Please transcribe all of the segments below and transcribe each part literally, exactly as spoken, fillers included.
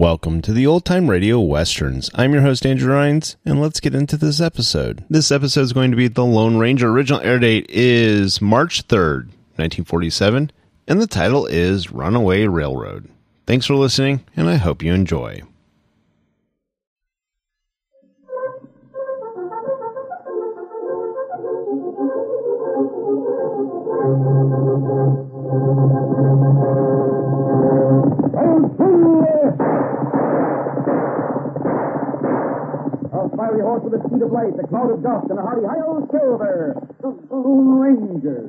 Welcome to the Old Time Radio Westerns. I'm your host, Andrew Rines, and let's get into this episode. This episode is going to be The Lone Ranger. Original air date is March third, nineteen forty-seven, and the title is Runaway Railroad. Thanks for listening, and I hope you enjoy. A fiery horse with a speed of light, a cloud of dust, and a hearty hi-yo Silver, the Lone Ranger.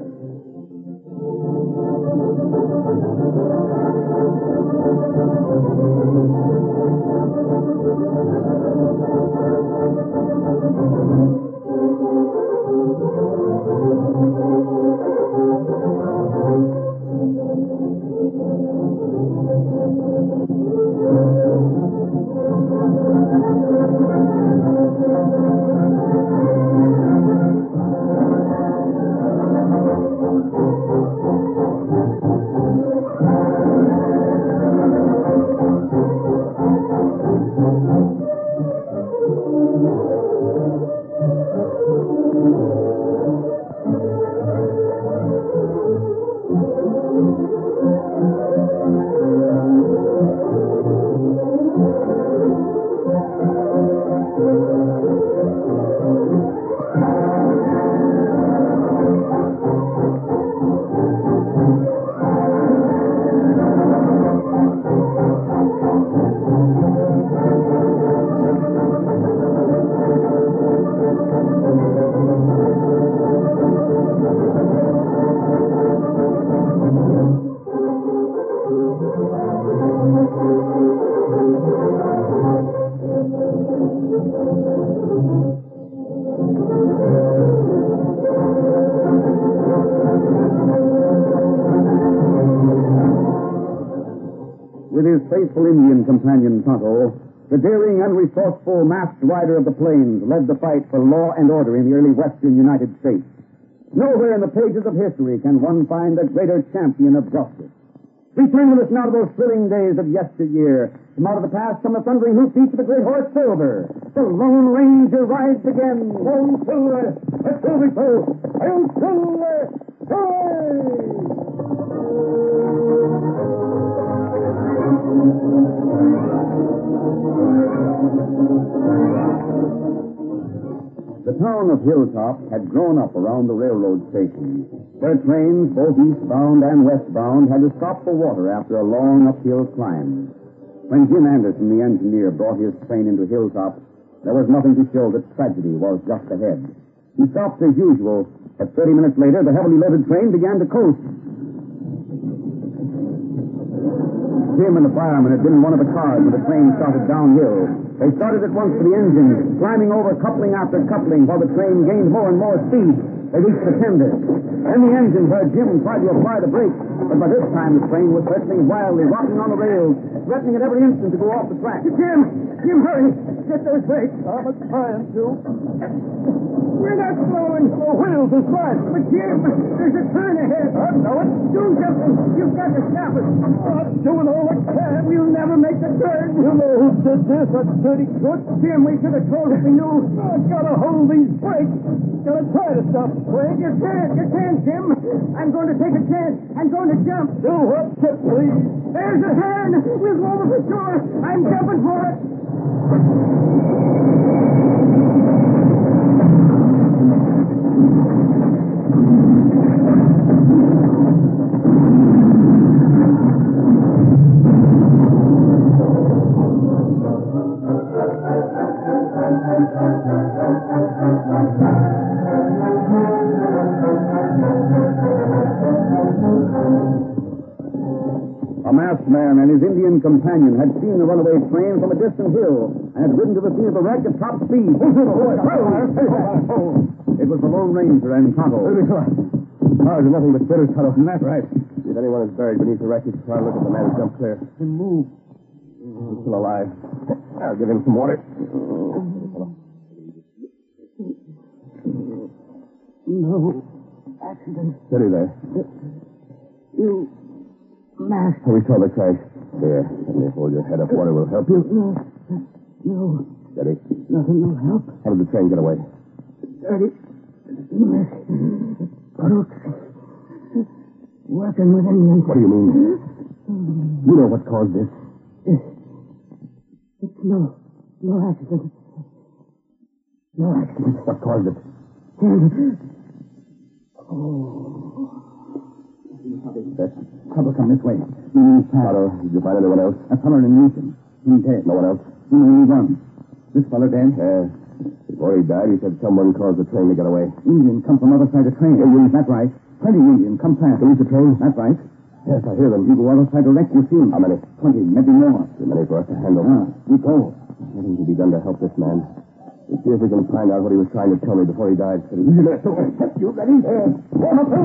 With his faithful Indian companion, Tonto, the daring and resourceful masked rider of the plains led the fight for law and order in the early western United States. Nowhere in the pages of history can one find a greater champion of justice. Return with us now to those thrilling days of yesteryear. From out of the past come the thundering hoofbeats of the great horse Silver. The Lone Ranger rides again. Lone Silver, a Silver foe. Hail Silver! Hooray! The town of Hilltop had grown up around the railroad station. Their trains, both eastbound and westbound, had to stop for water after a long uphill climb. When Jim Anderson, the engineer, brought his train into Hilltop, there was nothing to show that tragedy was just ahead. He stopped as usual, but thirty minutes later, the heavily loaded train began to coast. Jim and the fireman had been in one of the cars when the train started downhill. They started at once for the engine, climbing over coupling after coupling while the train gained more and more speed. They reached the tender. Then the engine heard Jim try to apply the brakes, but by this time the train was circling wildly, rocking on the rails, threatening at every instant to go off the track. Jim! Jim, hurry! Get those brakes. I'm trying to. We're not slowing. The wheels are flat. But Jim, there's a turn ahead. I know it. Do something. You've got to stop it. I'm doing all I can. We'll never make the turn. You know who did this? That's dirty crook. Jim, we should have told if we knew. I've got to hold these brakes. Got to try to stop the train. You can't. You can't, Jim. I'm going to take a chance. I'm going to jump. Do what, Chip, please. There's a turn. We'll go over for sure. I'm jumping for it. A masked man and his Indian companion had seen the runaway train from a distant hill and had ridden to the scene of the wreck at top speed. It was the Lone Ranger and Tonto. Oh, there's nothing but bitter, Tonto. That's right. If anyone is buried beneath the wreckage, try and look at the man who jumped clear. Then move. He's still alive. I'll give him some water. No accident. Steady there. You masked. We saw the crash. Here, let me hold your head up. Water will help you. No. No. Steady. Nothing will help. How did the train get away? Dirty. Crooks. Working with Indians. What do you mean? You know what caused this. It's no. No accident. No accident. What caused it? Oh. That trouble come this way. Mm, Otto, did you find anyone else? A fellow in Newton. He's dead. No one else? Only one. This fellow dead? Yeah. Before he died, he said someone caused the train to get away. Indian come from other side of the train. Indians? That's right. Plenty Indian. Come fast. Beneath the train? That's right. Yes, I hear them. You go other side of the wreck, you see them. How many? Twenty, maybe more. Too many for us to handle. Ah, we go. Nothing can be done to help this man. We'll see if we can find out what he was trying to tell me before he died. You ready? Yeah. Warm up.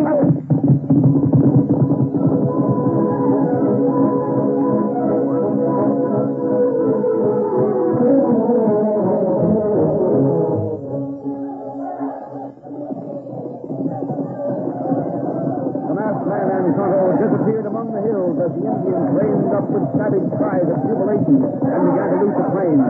Disappeared among the hills as the Indians rained up with savage cries of jubilation and began to loot the plain.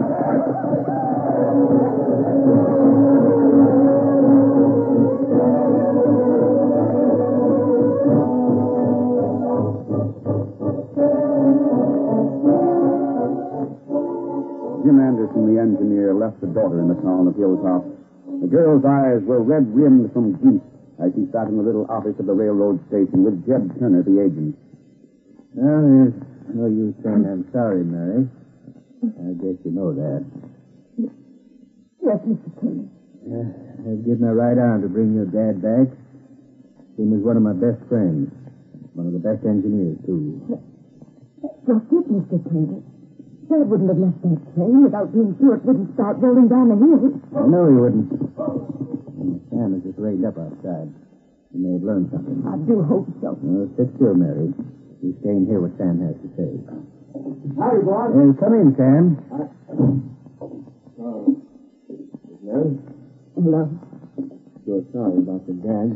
Jim Anderson, the engineer, left the daughter in the town of Hilltop. The girl's eyes were red-rimmed from grief as he sat in the little office of the railroad station with Jeb Turner, the agent. Well, there's no use saying I'm sorry, Mary. I guess you know that. Yes, Mister Turner. Uh, I'd give my right arm to bring your dad back. He was one of my best friends. One of the best engineers, too. Just it, Mister Turner. Dad wouldn't have left that train without being sure it wouldn't start rolling down the hill. I know he wouldn't. And Sam has just rained up outside. He may have learned something. I do hope so. Well, sit still, Mary. You stay and hear what Sam has to say. Howdy, boss. Hey, come in, Sam. Oh. Mary? Hello. Sure sorry about the gag.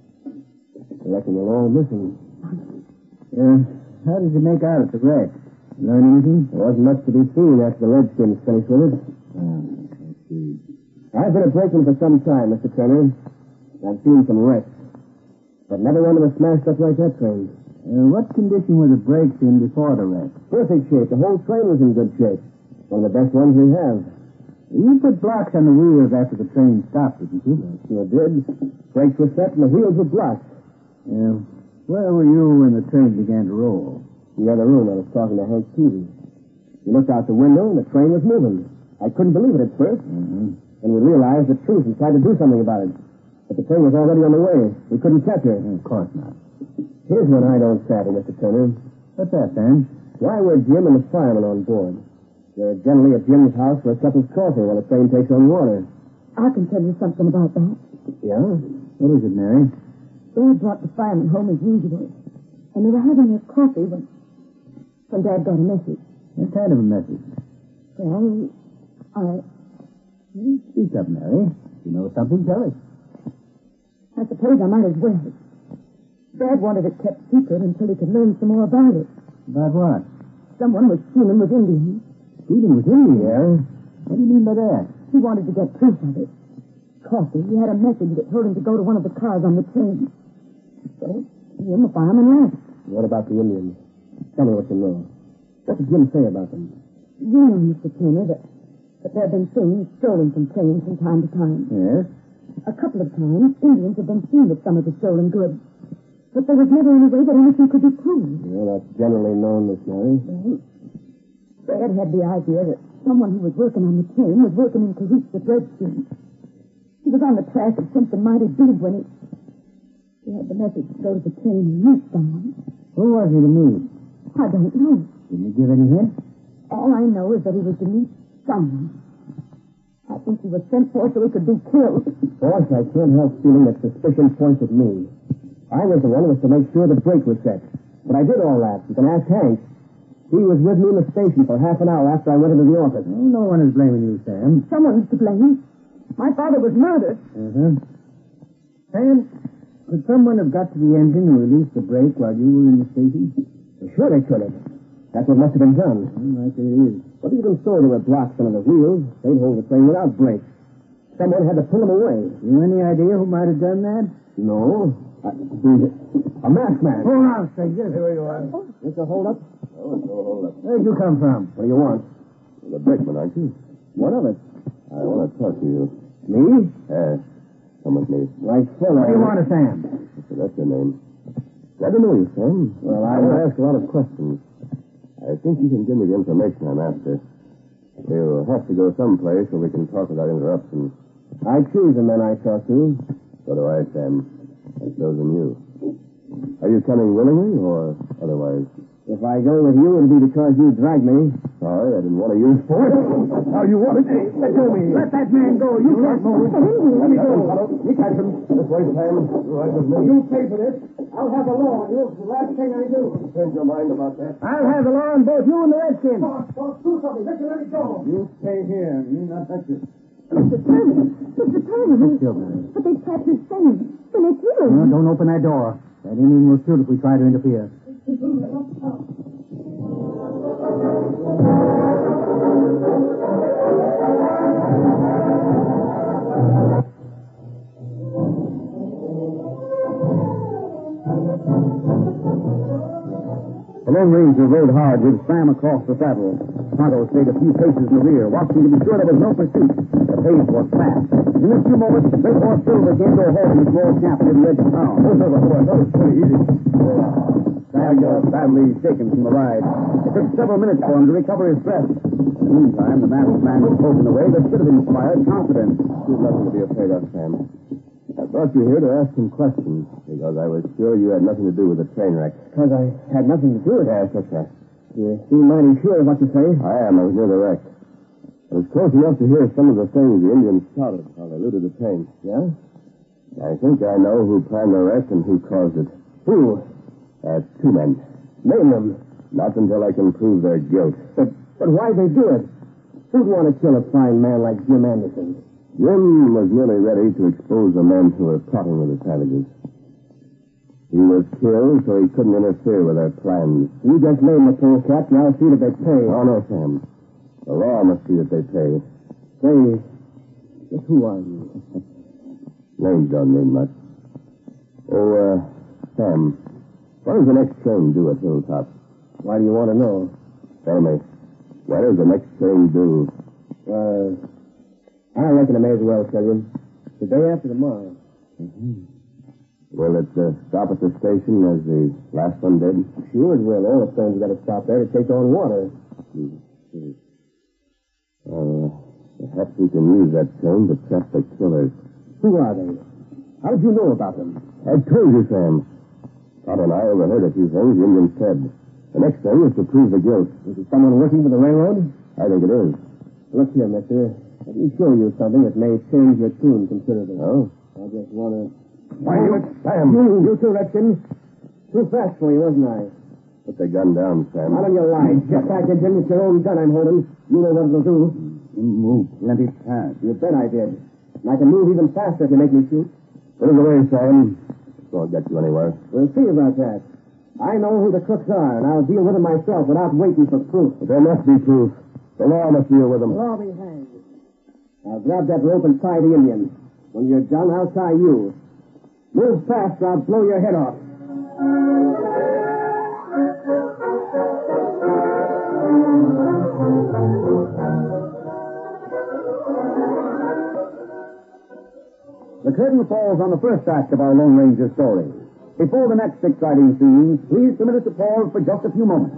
I reckon you're all missing. Uh, how did you make out at the wreck? Learn anything? There wasn't much to be seen after the Redskins finished with it. Oh, I see. I've been a brakeman for some time, Mister Turner. I've seen some wrecks. But never one that was smashed up like that train. Uh, what condition were the brakes in before the wreck? Perfect shape. The whole train was in good shape. One of the best ones we have. You put blocks on the wheels after the train stopped, didn't you? I sure did. Brakes were set and the wheels were blocked. Yeah. Where were you when the train began to roll? In the other room, I was talking to Hank Peavy. We looked out the window, and the train was moving. I couldn't believe it at first. Mm-hmm. And we realized the truth and tried to do something about it. But the train was already on the way. We couldn't catch her. Of course not. Here's one I don't savvy, Mister Turner. What's that, Sam? Why were Jim and the fireman on board? They're generally at Jim's house for a cup of coffee while the train takes on water. I can tell you something about that. Yeah? What is it, Mary? Dad brought the fireman home as usual. And they were having their coffee when... when Dad got a message. What kind of a message? Well, I... Speak up, Mary. If you know something, tell us. I suppose I might as well. Dad wanted it kept secret until he could learn some more about it. About what? Someone was scheming with Indians. Scheming with Indians? Yeah. What do you mean by that? He wanted to get proof of it. Coffee, he had a message that told him to go to one of the cars on the train. So, he and the fireman left. What about the Indians? Tell me what you know. What did Jim say about them? You know, Mister Turner, that, that there have been things stolen from trains from time to time. Yes? A couple of times, Indians have been seen with some of the stolen goods. But there was never any way that anything could be proved. Well, that's generally known, Miss Mary. Well, Fred had the idea that someone who was working on the train was working in cahoots with Redskins. He was on the track of something mighty big when he... He had the message to go to the train and meet someone. Who was he to meet? I don't know. Didn't you give any hint? All I know is that he was to meet someone. I think he was sent for so he could be killed. Boss, I can't help feeling that suspicion points at me. I was the one who was to make sure the brake was set. But I did all that. You can ask Hank. He was with me in the station for half an hour after I went into the office. Oh, no one is blaming you, Sam. Someone's to blame. My father was murdered. Uh-huh. Sam, could someone have got to the engine and released the brake while you were in the station? Well, sure they could have. That's what must have been done. Mm, I think it is. But even so, there were blocks under the wheels. They'd hold the train without brakes. Someone had to pull them away. You any idea who might have done that? No. I, who's it? A masked man. Hold on, stranger. Here you are. It's a hold-up? Oh, it's no hold up. Where'd you come from? What do you want? The brakeman, aren't you? What of it? I want to talk to you. Me? Yes. Come with me. Right fella. What do you want, Sam? So that's your name. Glad to know you, Sam. Well, I want to ask a lot of questions. I think you can give me the information I'm after. We'll have to go someplace where we can talk without interruption. I choose the men I talk to. So do I, Sam. I've chosen you. Are you coming willingly or otherwise? If I go with you, it'll be because you dragged me. Sorry, I didn't want to use force. Now you want it. Let go of me. Let that man go. You can't move. Let me go. You catch him. This way, Sam. You're right with me. You pay for this. I'll have the law. It's the last thing I do. Change your mind about that. I'll have the law on both you and the Redskins. Boss, boss, do something. Let let it go. You stay here. You not touch it. Mister Turner. Mister Turner. But they captured Sam. And they killed him. No, don't open that door. That Indian will shoot if we try to interfere. The Lone Ranger rode hard with Sam across the saddle. Tonto stayed a few paces in the rear, watching to be sure there was no pursuit. The pace was fast. In a few moments, Great Horse Silver came to a halt in a small camp near the edge of town. Oh, no, no, that was pretty easy. Sam was badly shaken from the ride. It took several minutes for him to recover his breath. In the meantime, the masked man was spoken away that should have inspired confidence. There's nothing to be afraid of, Sam. I brought you here to ask some questions because I was sure you had nothing to do with the train wreck. Because I had nothing to do with it. Yes, that's right. You seem mighty sure of what you say. I am. I was near the wreck. I was close enough to hear some of the things the Indians shouted while they looted the train. Yeah? I think I know who planned the wreck and who caused it. Who? Uh, two men. Name them. Not until I can prove their guilt. But, but why'd they do it? Who'd want to kill a fine man like Jim Anderson? Jim was nearly ready to expose the men who were plotting with the savages. He was killed so he couldn't interfere with their plans. You just name the polecat and I'll see that they pay. Oh, no, Sam. The law must see that they pay. Say, just who are you? Names don't mean much. Oh, uh, Sam, what does the next train do at Hilltop? Why do you want to know? Tell me, what does the next train do? Uh, I reckon I may as well tell you. The day after tomorrow. Mm-hmm. Will it uh, stop at the station as the last one did? Sure it will. All the trains got to stop there to take on water. Mm-hmm. Uh, perhaps we can use that train to trap the killers. Who are they? How did you know about them? I told you, Sam. Todd and I overheard a few things the Indians said. The next thing is to prove the guilt. Is it someone working for the railroad? I think it is. Look here, mister. Let me show you something that may change your tune considerably. Oh? I just want to... Why, you... Sam! You, you too, Redskin. Too fast for you, wasn't I? Put the gun down, Sam. Out on your line. Get back, Indian. It's your own gun I'm holding. You know what it'll do. You moved plenty fast. You bet I did. And I can move even faster if you make me shoot. Put it away, Sam. This won't get you anywhere. We'll see about that. I know who the crooks are, and I'll deal with them myself without waiting for proof. But there must be proof. The law must deal with them. I'll be hanged. Now grab that rope and tie the Indian. When you're done, I'll tie you. Move fast, or I'll blow your head off. The curtain falls on the first act of our Lone Ranger story. Before the next exciting scene, please permit us to pause for just a few moments.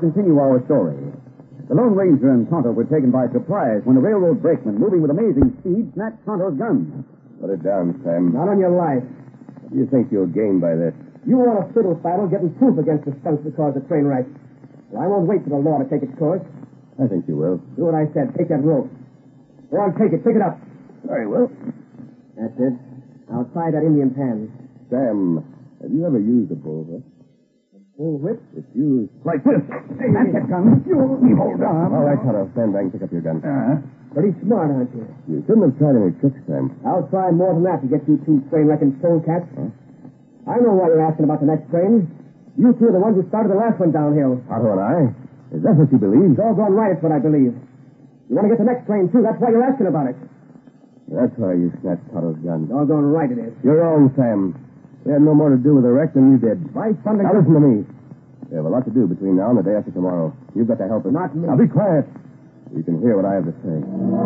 continue our story. The Lone Ranger and Tonto were taken by surprise when the railroad brakeman, moving with amazing speed, snatched Tonto's gun. Put it down, Sam. Not on your life. What do you think you'll gain by this? You want a fiddle battle getting proof against the skunks that caused the train wreck. Well, I won't wait for the law to take its course. I think you will. Do what I said. Take that rope. Go on, take it. Pick it up. Very well. That's it. Now try that Indian pan. Sam, have you ever used a bullwhip? Bull whip? It's used... Like this. Hey, that's it, gun. You hold on. All right, Tonto. Stand back and pick up your gun. Uh-huh. Pretty smart, aren't you? You shouldn't have tried any tricks, Sam. I'll try more than that to get you two train-wrecking polecats. Huh? I know why you're asking about the next train. You two are the ones who started the last one downhill. Otto and I? Is that what you believe? Doggone right, it's what I believe. You want to get the next train, too. That's why you're asking about it. That's why you snatched Tonto's gun. Doggone right it is. You're wrong, Sam. We had no more to do with the wreck than you did. Why thunder... Now listen to me. We have a lot to do between now and the day after tomorrow. You've got to help us. Not me. Now be quiet. You can hear what I have to say.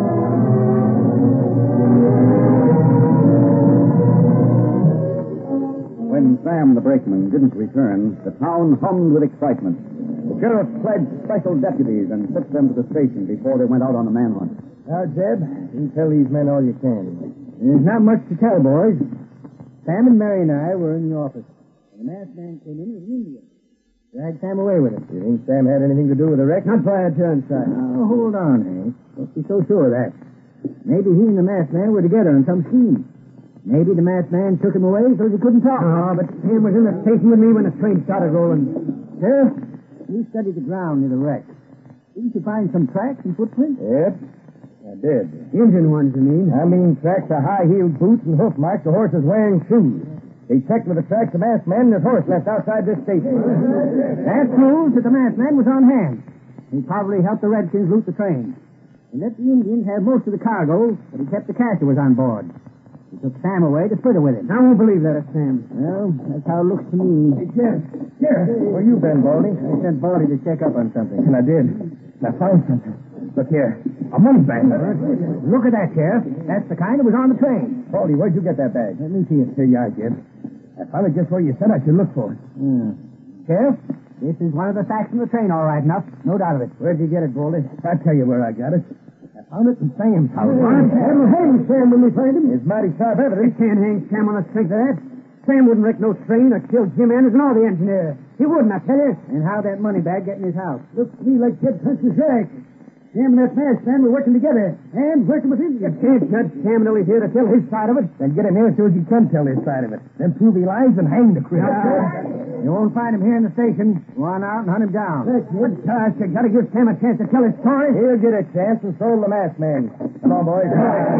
When Sam the brakeman didn't return, the town hummed with excitement. The sheriff pledged special deputies and took them to the station before they went out on the manhunt. Now, Jeb, you tell these men all you can. There's not much to tell, boys. Sam and Mary and I were in the office. The masked man came in with an Indian. Dragged Sam away with him. You think Sam had anything to do with the wreck? Not by a turn, side. Now, hold on, Hank. Don't be so sure of that. Maybe he and the masked man were together on some scheme. Maybe the masked man took him away so he couldn't talk. Oh, but Sam was in the station with me when the train started rolling. Sheriff, you studied the ground near the wreck. Didn't you find some tracks and footprints? Yep, I did. Engine ones, you mean? I mean tracks of high-heeled boots and hoof marks of horses wearing shoes. They checked with the tracks the masked man and his horse left outside this station. That proves that the masked man was on hand. He probably helped the Redskins loot the train. He let the Indians have most of the cargo, but he kept the cash that was on board. He took Sam away to split it with him. I won't believe that it's Sam. Well, that's how it looks to me. Hey, Sheriff. Sheriff. Where you been, Baldy? I sent Baldy to check up on something. And I did. I found something. Look here. A money bag. Look at that, Sheriff. That's the kind that was on the train. Baldy, where'd you get that bag? Let me see it. Here you are, Jeb. I found it just where you said I should look for it. Yeah. Sheriff, this is one of the facts from the train, all right enough. No doubt of it. Where'd you get it, Baldy? I'll tell you where I got it. I found it in Sam's house. That'll hang Sam when we find him. It's mighty sharp evidence. They can't hang Sam on the strength of that. Sam wouldn't wreck no train or kill Jim Anderson or the engineer. He wouldn't, I tell you. And how'd that money bag get in his house? Looks to me like Jeb Hunt's Jack. Sam and that masked man were working together and working with Indians. You can't judge Sam until he's here to tell his side of it. Then get him here so as he can tell his side of it. Then prove he lies and hang the critter. Uh, you won't find him here in the station. Go on out and hunt him down. That's it. Gosh, you gotta give Sam a chance to tell his story. He'll get a chance, and so will the masked man. Come on, boys.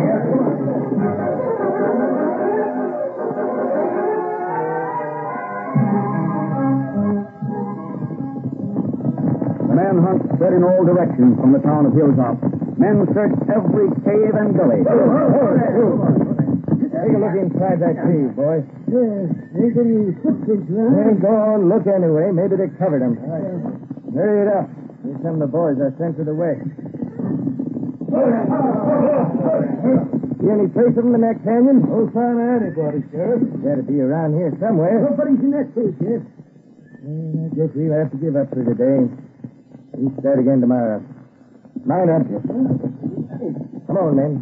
The manhunt spread in all directions from the town of Hilltop. Men searched every cave and gully. Take a look inside that cave, boy. Yeah, ain't any footprints around. Hey, go on, look anyway. Maybe they covered him. Hurry it up. Here's some of the boys I sent to the west. See any trace of them in that canyon? No sign of anybody, Sheriff. Gotta be around here somewhere. Nobody's in that cave, Sheriff. I guess we'll have to give up for today. We'll start again tomorrow. Mount up. Come on, men.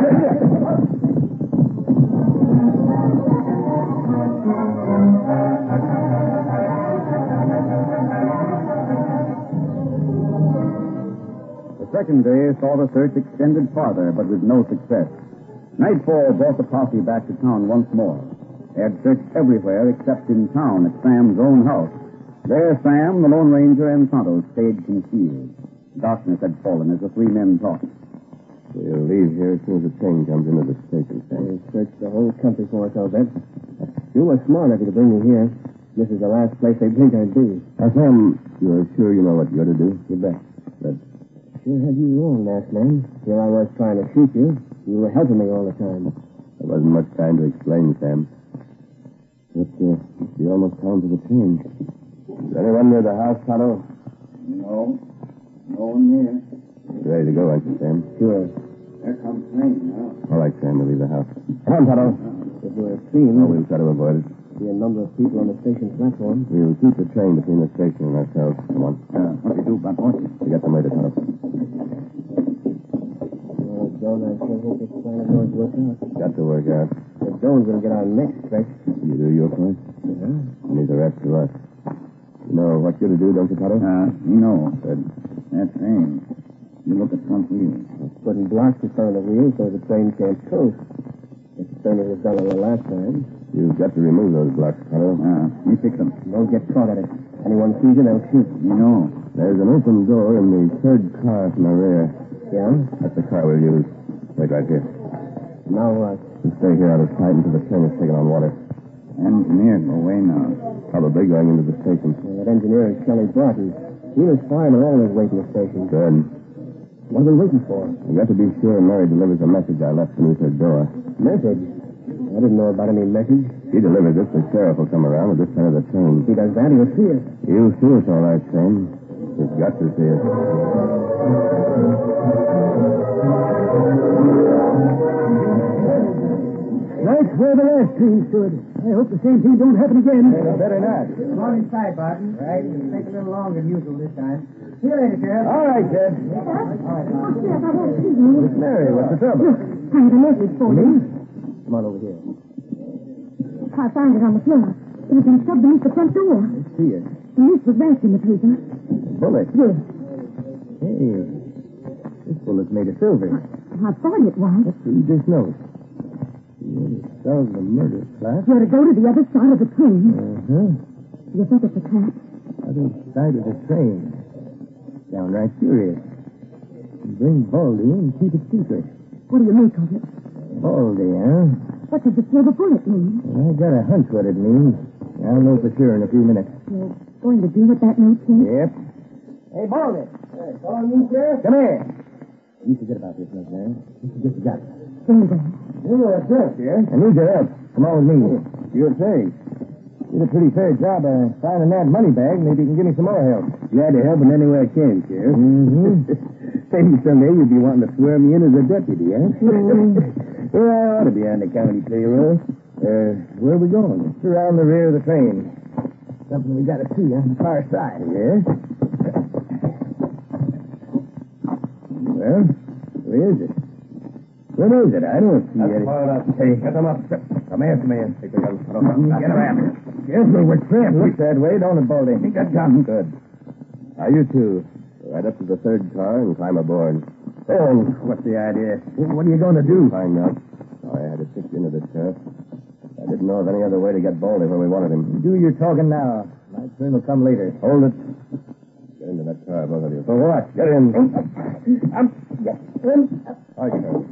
The second day saw the search extended farther, but with no success. Nightfall brought the posse back to town once more. They had searched everywhere except in town at Sam's own house. There, Sam, the Lone Ranger, and Tonto stayed concealed. Darkness had fallen as the three men talked. We'll leave here as soon as the train comes into the station, Sam. We'll search the whole country for us, I'll bet. You were smart of you to bring me here. This is the last place they'd think I'd be. Now, Sam, you're sure you know what you're to do? You bet. But Sure had you wrong, masked man. Here I was trying to shoot you. You were helping me all the time. there wasn't much time to explain, Sam. But, uh, must be almost time for the train. Is anyone near the house, Tonto? No. No one here. You're ready to go, aren't you, Sam? Sure. There comes train now. All right, Sam, we'll leave the house. Come on, Tonto. If we're seen... Oh, we'll try to avoid it. See a number of people on the station platform. We'll keep the train between the station and ourselves. Come on. Uh, what do you do about horses? We got them later, Tonto. Oh, Don, I sure hope this plan of yours works out. Got to work out. If Don's going to get our next stretch. You do your part, Yeah. and leave the rest to us. You know what you're to do, don't you, Tonto? Uh, you know. Good. That's right. You look at front wheel. Putting blocks in front of the wheel so the train can't coast. It's the same as was done on the last time. You've got to remove those blocks, Tonto. Uh, you fix them. Don't get caught at it. Anyone sees you, they'll shoot. You know. There's an open door in the third car from the rear. Yeah? That's the car we'll use. Wait right here. Now what? We'll stay here out of sight until the train is taken on water. Engineer, go away now. Probably going into the station. Yeah, that engineer is Kelly Broughton. He was fireman all his way to the station. Good. What are we waiting for? We've got to be sure Mary delivers a message I left beneath her door. Message? I didn't know about any message. She delivers it, the sheriff will come around at this side of the train. If he does that, he'll see us. You'll see us all right, Sam. You've got to see us. That's where the last train stood. I hope the same thing don't happen again. Better not. Come on inside, Barton. Right. It'll take a little longer than usual this time. See you later, Sheriff. All right, Ted. Oh, Sheriff, I won't see you. Miss Mary, what's the trouble? Look, I have a message for you. Come on over here. I found it on the floor. It had been shoved beneath the front door. See it. The news was back in the paper. Bullet. Yes. Hey, this bullet's made of silver. I thought it was. Read this note. Spells the murder plot. You're to go to the other side of the train. Uh-huh. You think it's a trap? Other side of the train. Downright curious. Bring Baldy and keep it secret. What do you make of it? Baldy, huh? What does the silver bullet mean? Well, I got a hunch what it means. I'll know for sure in a few minutes. You're going to do what that note says? Yep. Hey, Baldy. Hey, calling you, Sheriff? Come here. You forget about this, Miss Mary. This is just a gun. Stay there. You were a jerk, yeah? I need your help. Come on with me. Sure thing. Did a pretty fair job of finding that money bag. Maybe you can give me some more help. Glad to help in any way I can, Sheriff. Mm-hmm. Maybe someday you'll be wanting to swear me in as a deputy, eh? Mm. Well, I ought to be on the county payroll. Uh, where are we going? It's around the rear of the train. Something we got to see on the far side. Yeah? Well, where is it? What is it? I don't see it. Hey, get them up. Come here, man. Take the gun. Get them after. Careful, we're trapped. Look that way, don't it, Baldy? Take that gun. Good. Now, you two, go right up to the third car and climb aboard. Oh, what's the idea? What are you going to do? Find out. Sorry I had to stick you into this, Sheriff. I didn't know of any other way to get Baldy where we wanted him. Do your talking now. My turn will come later. Hold it. Get into that car, both of you. For what? Get in. I'm... All right, Sheriff.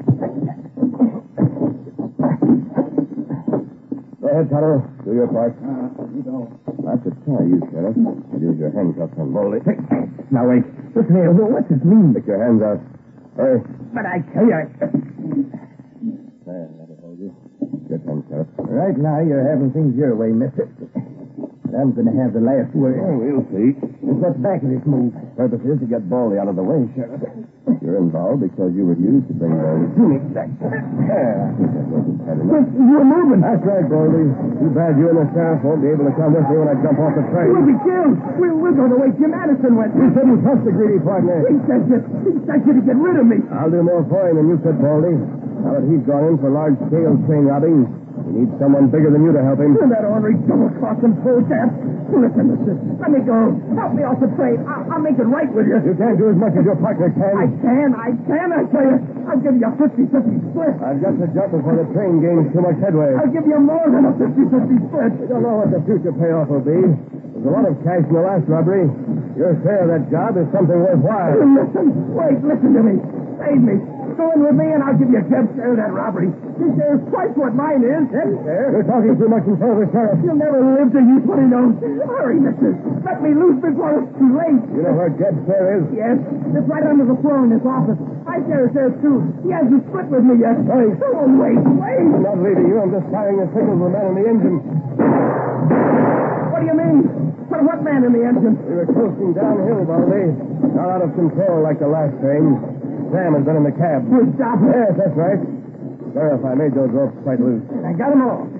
Go ahead, Tonto. Do your part. Uh, you don't. I'll have to tie you, Sheriff. And use your handcuffs on Baldy. Now, wait. Listen here. What's this mean? Take your hands out. Hurry. But I tell you... I... There, that'll hold you. Good time, Sheriff. Right now, you're having things your way, mister. But I'm going to have the last word. Oh, we'll see. What's what's back of this move? Purpose is to get Baldy out of the way, Sheriff. You're involved because you refused to bring Baldy to me. There. I think that wasn't bad enough. You're moving. That's right, Baldy. Too bad you and the sheriff won't be able to come with me when I jump off the train. We'll be killed. We're, we're going to wait Jim Addison with. You shouldn't trust the greedy partner. He sent you. He sent you to get rid of me. I'll do more for him than you could, Baldy. Now that he's gone in for large-scale train robbing, he needs someone bigger than you to help him. And that ornery double-crossing protest. Listen, mister. Let me go. Help me off the train. I'll, I'll make it right with you. You can't do as much as your partner can. I can. I can, I tell you. I'll give you a fifty-fifty split. I've got to jump before the train gains too much headway. I'll give you more than a fifty-fifty split. We don't know what the future payoff will be. There's a lot of cash in the last robbery. Your share of that job is something worthwhile. Listen. Wait, listen to me. Save me. Go in with me and I'll give you a Jeb's share of that robbery. His share is twice what mine is. Jeb's share? You're talking too much in front of the sheriff. You'll never live to use what he knows. Hurry, mister. Let me loose before it's too late. You know where Jeb's share is? Yes. It's right under the floor in this office. I share his share, too. He hasn't split with me yet. Hey. Oh, wait, wait. I'm not leaving you. I'm just firing the signals of the man in the engine. What do you mean? What, what man in the engine? We were coasting downhill, Baldy. Not out of control like the last train. Sam has been in the cab. You stop it. Yes, that's right. Sheriff, I made those ropes quite loose. I got them all.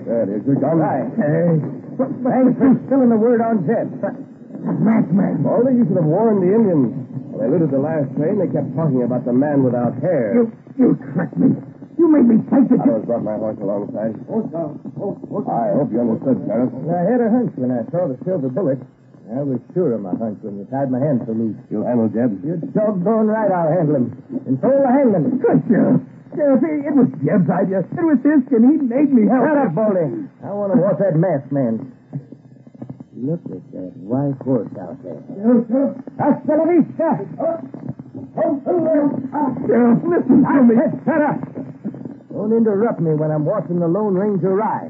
There, here's your gun. Right. Hey, thanks for spilling the word on Jed. Masked man. Only you should have warned the Indians. When they looted the last train, they kept talking about the man without hair. You, you tricked me. You made me take it. I was brought my horse alongside. Horse down. Horse, horse I hope you understood, Sheriff. I had a hunch when I saw the silver bullet. I was sure of my hunch when you tied my hands so loose. You'll handle Jeb? You're doggone right I'll handle him. And so will the hangman. Good, Sheriff. Sheriff, it was Jeb's idea. It was his skin. He made me help. Shut up, Baldy. I want to watch that masked man. Look at that white horse out there. Hasta la vista. Sheriff, listen to me. Shut up. Don't interrupt me when I'm watching the Lone Ranger ride.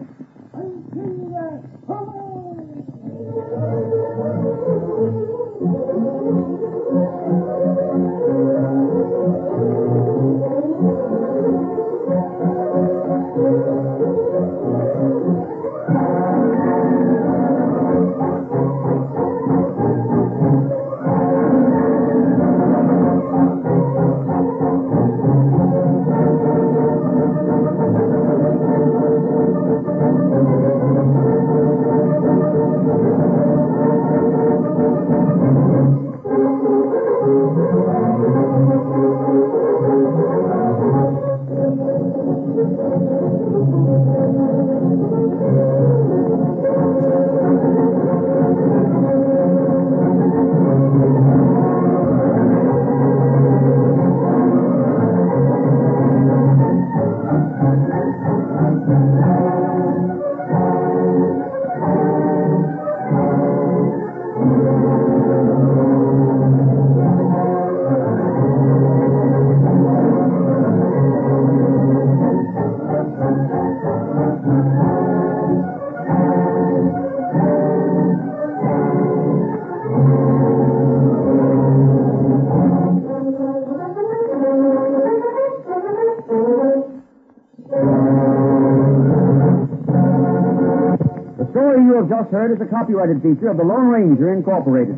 You have just heard is a copyrighted feature of the Lone Ranger Incorporated.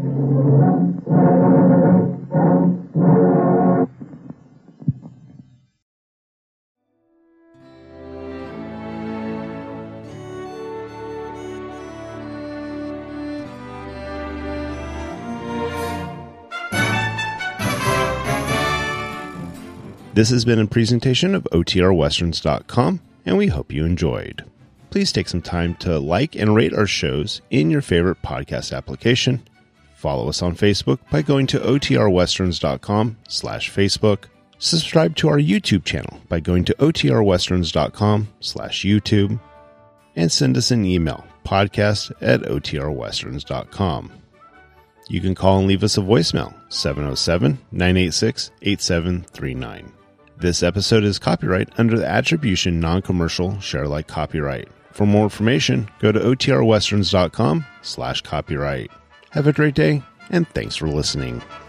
This has been a presentation of O T R Westerns dot com, and we hope you enjoyed. Please take some time to like and rate our shows in your favorite podcast application. Follow us on Facebook by going to O T R Westerns dot com slash Facebook. Subscribe to our YouTube channel by going to O T R Westerns dot com slash YouTube. And send us an email, podcast at O T R Westerns dot com. You can call and leave us a voicemail, seven oh seven, nine eight six, eight seven three nine. This episode is copyright under the Attribution Non-Commercial Share Alike Copyright. For more information, go to O T R Westerns dot com slash copyright. Have a great day, and thanks for listening.